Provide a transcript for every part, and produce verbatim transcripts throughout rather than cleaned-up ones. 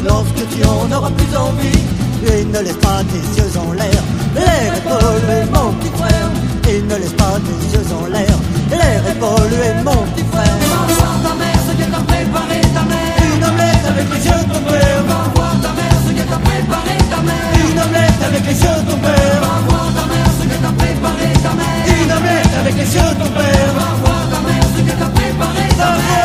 lorsque tu en auras plus envie. Et ne laisse pas tes yeux en l'air, l'air est pollué mon petit frère. Et ne laisse pas tes yeux en l'air, l'air est pollué mon petit frère. Va voir ta mère, ce qu'elle t'a préparé ta mère. Une omelette avec les yeux de ton père. Va voir ta mère, ce qu'elle t'a préparé ta mère. Une omelette avec les yeux de ton père. Va voir ta mère, ce qu'elle t'a préparé ta mère. Une omelette avec les yeux de ton père. Va voir ta mère, ce qu'elle t'a préparé ta mère.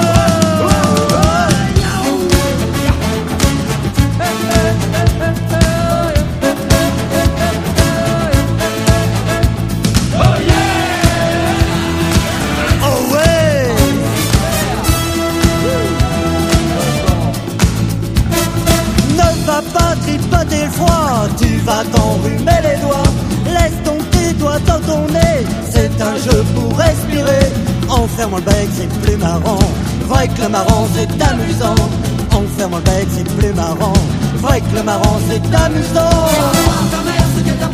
Tripoter le froid, tu vas t'enrhumer les doigts. Laisse ton tes doigts dans ton nez, c'est un jeu pour respirer. En fermant le bec c'est plus marrant, vrai que le marrant c'est amusant. En fermant le bec c'est plus marrant, vrai que le marrant c'est amusant. Va voir ta mère, ce qu'elle t'a